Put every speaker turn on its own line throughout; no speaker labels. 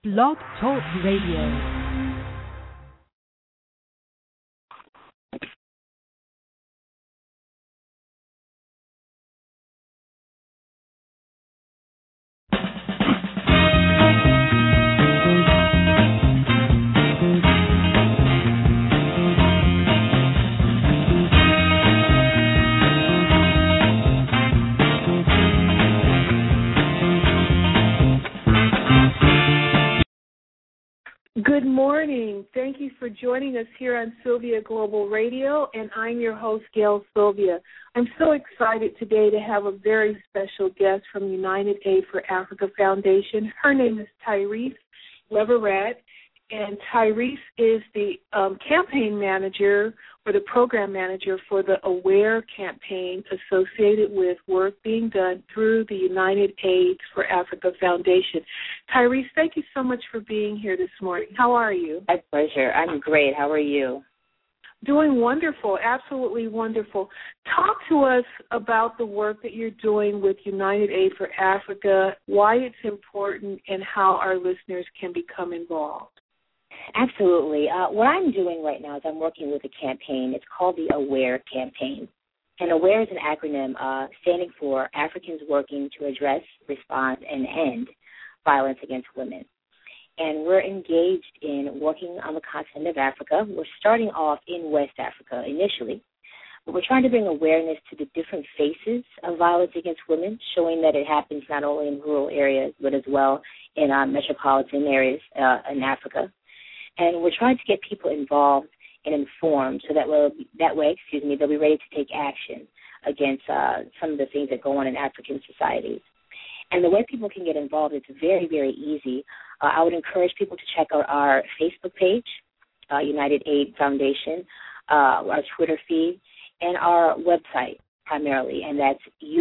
Blog Talk Radio.
Good morning. Thank you for joining us here on Sylvia Global Radio, and I'm your host, Gail Sylvia. I'm so excited today to have a very special guest from United Aid for Africa Foundation. Her name is Tyrese Leverett, and Tyrese is the campaign manager or the program manager for the AWARE campaign associated with work being done through the United Aid for Africa Foundation. Tyrese, thank you so much for being here this morning. How are you?
My pleasure. I'm great. How are you?
Doing wonderful, absolutely wonderful. Talk to us about the work that you're doing with United Aid for Africa, why it's important, and how our listeners can become involved.
Absolutely. What I'm doing right now is I'm working with a campaign. It's called the AWARE campaign. And AWARE is an acronym standing for Africans Working to Address, Respond, and End Violence Against Women. And we're engaged in working on the continent of Africa. We're starting off in West Africa initially, but we're trying to bring awareness to the different faces of violence against women, showing that it happens not only in rural areas, but as well in metropolitan areas in Africa. And we're trying to get people involved and informed so that way, they'll be ready to take action against some of the things that go on in African societies. And the way people can get involved, it's very, very easy. I would encourage people to check out our Facebook page, United Aid Foundation, our Twitter feed, and our website primarily, and that's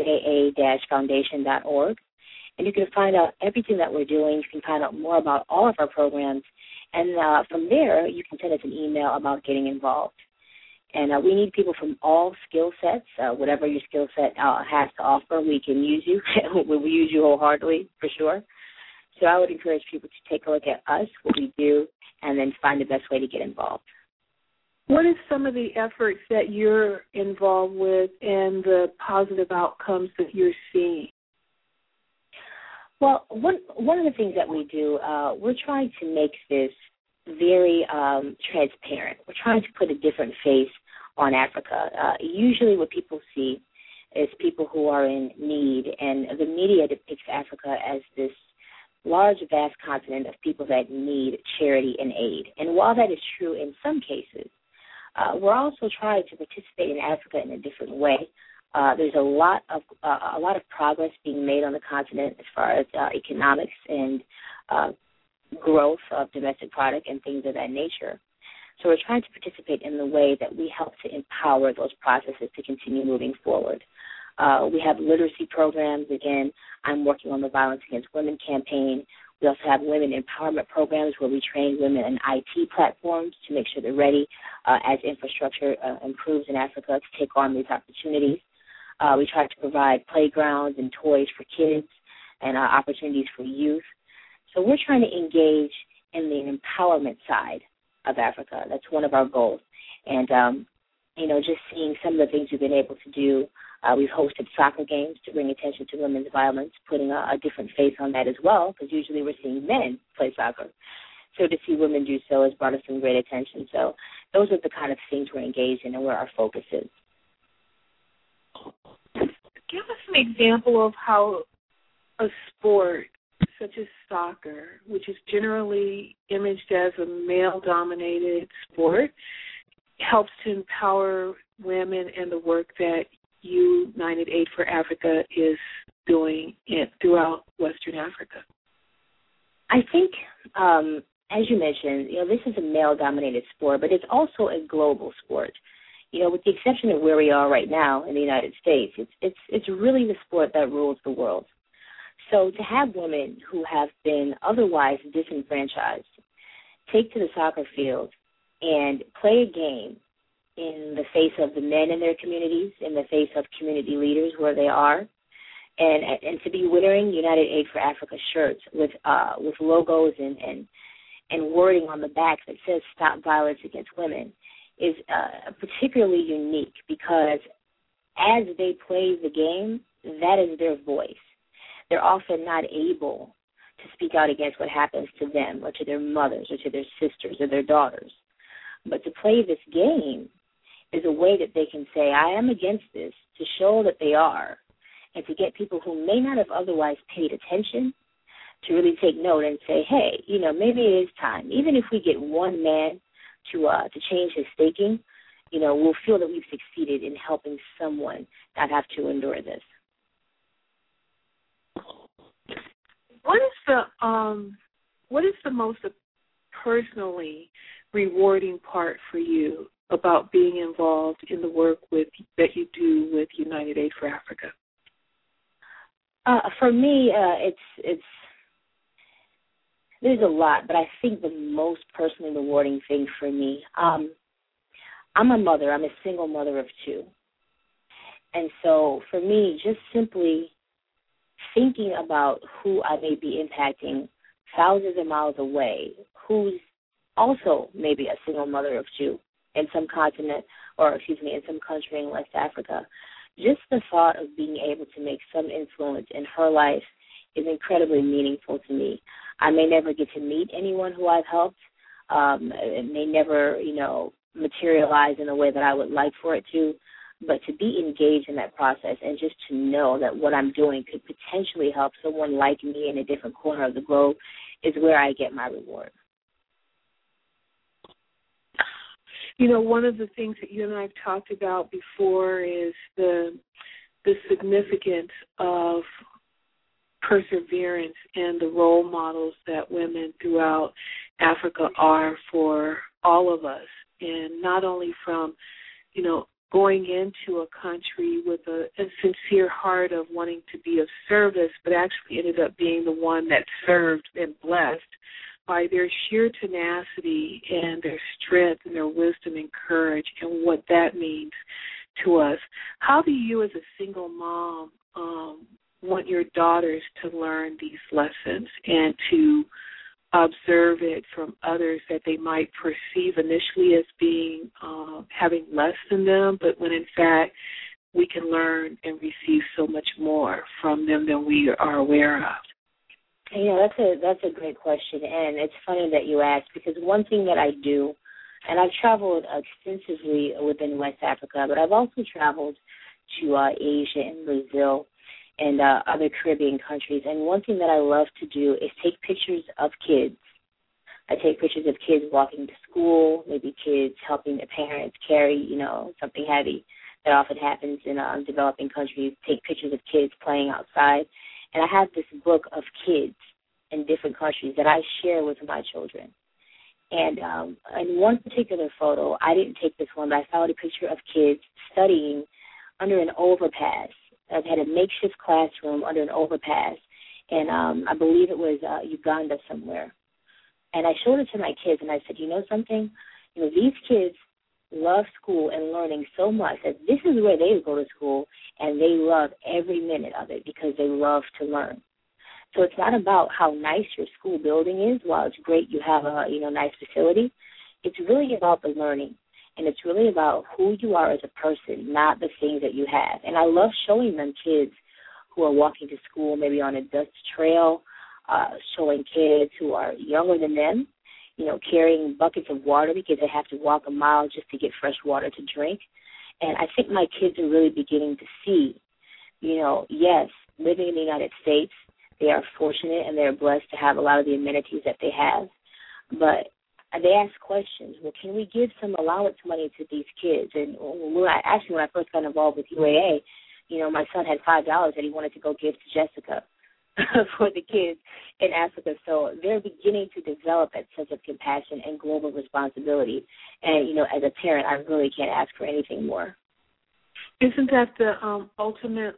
uaa-foundation.org. And you can find out everything that we're doing. You can find out more about all of our programs. And from there, you can send us an email about getting involved. And we need people from all skill sets. Whatever your skill set has to offer, we can use you. We will use you wholeheartedly, for sure. So I would encourage people to take a look at us, what we do, and then find the best way to get involved.
What are some of the efforts that you're involved with and the positive outcomes that you're seeing?
Well, one of the things that we do, we're trying to make this very transparent. We're trying to put a different face on Africa. Usually what people see is people who are in need, and the media depicts Africa as this large, vast continent of people that need charity and aid. And while that is true in some cases, we're also trying to participate in Africa in a different way. There's a lot of progress being made on the continent as far as economics and growth of domestic product and things of that nature. So we're trying to participate in the way that we help to empower those processes to continue moving forward. We have literacy programs. Again, I'm working on the Violence Against Women campaign. We also have women empowerment programs where we train women in IT platforms to make sure they're ready as infrastructure improves in Africa to take on these opportunities. We try to provide playgrounds and toys for kids and opportunities for youth. So we're trying to engage in the empowerment side of Africa. That's one of our goals. And, just seeing some of the things we've been able to do. We've hosted soccer games to bring attention to women's violence, putting a different face on that as well, because usually we're seeing men play soccer. So to see women do so has brought us some great attention. So those are the kind of things we're engaged in and where our focus is.
Give us an example of how a sport such as soccer, which is generally imaged as a male-dominated sport, helps to empower women and the work that United Aid for Africa is doing throughout Western Africa.
I think, as you mentioned, this is a male-dominated sport, but it's also a global sport. With the exception of where we are right now in the United States, it's really the sport that rules the world. So to have women who have been otherwise disenfranchised take to the soccer field and play a game in the face of the men in their communities, in the face of community leaders where they are, and to be wearing United Aid for Africa shirts with logos and wording on the back that says "Stop Violence Against Women" is particularly unique because as they play the game, that is their voice. They're often not able to speak out against what happens to them or to their mothers or to their sisters or their daughters. But to play this game is a way that they can say, I am against this, to show that they are, and to get people who may not have otherwise paid attention to really take note and say, hey, maybe it is time. Even if we get one man to change his thinking, we'll feel that we've succeeded in helping someone not have to endure this.
What is the most personally rewarding part for you about being involved in the work that you do with United Aid for Africa?
For me, it's there's a lot, but I think the most personally rewarding thing for me, I'm a mother. I'm a single mother of two. And so for me, just simply thinking about who I may be impacting thousands of miles away, who's also maybe a single mother of two in some continent, in some country in West Africa, just the thought of being able to make some influence in her life is incredibly meaningful to me. I may never get to meet anyone who I've helped. It may never, materialize in the way that I would like for it to, but to be engaged in that process and just to know that what I'm doing could potentially help someone like me in a different corner of the globe is where I get my reward.
One of the things that you and I have talked about before is the significance of perseverance and the role models that women throughout Africa are for all of us, and not only from, going into a country with a sincere heart of wanting to be of service, but actually ended up being the one that served and blessed by their sheer tenacity and their strength and their wisdom and courage and what that means to us. How do you as a single mom want your daughters to learn these lessons and to observe it from others that they might perceive initially as being having less than them, but when in fact we can learn and receive so much more from them than we are aware of?
That's a great question, and it's funny that you asked, because one thing that I do, and I've traveled extensively within West Africa, but I've also traveled to Asia and Brazil and other Caribbean countries, and one thing that I love to do is take pictures of kids. I take pictures of kids walking to school, maybe kids helping their parents carry, something heavy that often happens in developing countries, take pictures of kids playing outside. And I have this book of kids in different countries that I share with my children. And in one particular photo, I didn't take this one, but I found a picture of kids studying under an overpass. I had a makeshift classroom under an overpass, and I believe it was Uganda somewhere. And I showed it to my kids, and I said, you know something? These kids love school and learning so much that this is where they go to school, and they love every minute of it because they love to learn. So it's not about how nice your school building is. While it's great you have a nice facility, it's really about the learning. And it's really about who you are as a person, not the things that you have. And I love showing them kids who are walking to school maybe on a dust trail, showing kids who are younger than them, carrying buckets of water because they have to walk a mile just to get fresh water to drink. And I think my kids are really beginning to see, yes, living in the United States, they are fortunate and they're blessed to have a lot of the amenities that they have. But they ask questions. Well, can we give some allowance money to these kids? And when I first got involved with UAA, my son had $5 that he wanted to go give to Jessica for the kids in Africa. So they're beginning to develop that sense of compassion and global responsibility. And, as a parent, I really can't ask for anything more.
Isn't that the ultimate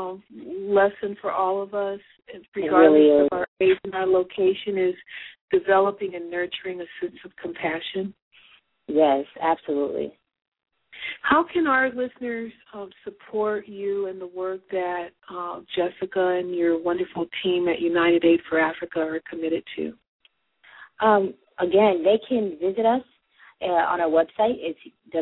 lesson for all of us,
regardless
of our age and our location, is developing and nurturing a sense of compassion?
Yes, absolutely.
How can our listeners support you and the work that Jessica and your wonderful team at United Aid for Africa are committed to?
Again, they can visit us on our website. It's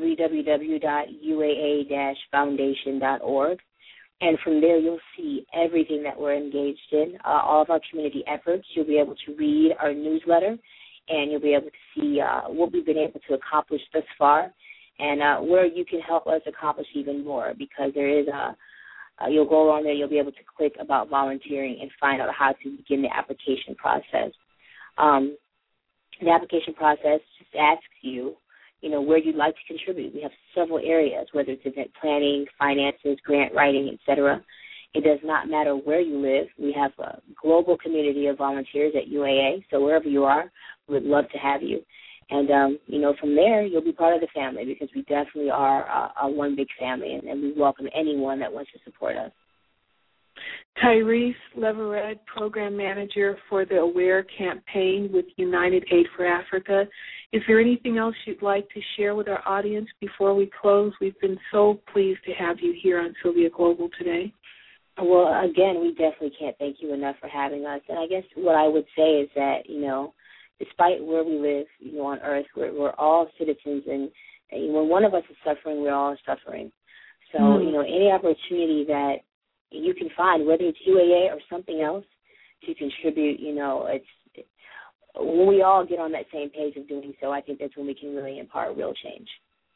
www.uaa-foundation.org. And from there, you'll see everything that we're engaged in, all of our community efforts. You'll be able to read our newsletter, and you'll be able to see what we've been able to accomplish thus far, and where you can help us accomplish even more, because there is you'll go on there, you'll be able to click about volunteering and find out how to begin the application process. The application process just asks you, where you'd like to contribute. We have several areas, whether it's event planning, finances, grant writing, etc. It does not matter where you live. We have a global community of volunteers at UAA, so wherever you are, we would love to have you. And, from there, you'll be part of the family, because we definitely are one big family, and we welcome anyone that wants to support us.
Tyrese Leverett, Program Manager for the AWARE campaign with United Aid for Africa. Is there anything else you'd like to share with our audience before we close? We've been so pleased to have you here on Sylvia Global today.
Well, again, we definitely can't thank you enough for having us. And I guess what I would say is that, despite where we live, on Earth, we're all citizens, and when one of us is suffering, we're all suffering. So, any opportunity that you can find, whether it's UAA or something else, to contribute, it's when we all get on that same page of doing so, I think that's when we can really impart real change.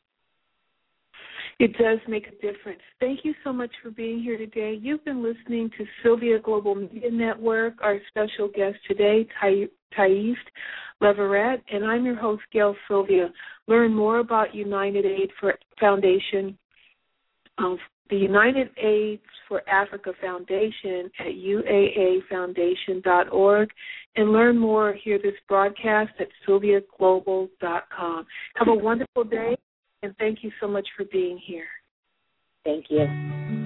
It does make a difference. Thank you so much for being here today. You've been listening to Sylvia Global Media Network. Our special guest today, Tyrese Leverett, and I'm your host, Gail Sylvia. Learn more about United Aid for Foundation, the United Aid for Africa Foundation at uaafoundation.org, and learn more, hear this broadcast at sylviaglobal.com. Have a wonderful day, and thank you so much for being here.
Thank you.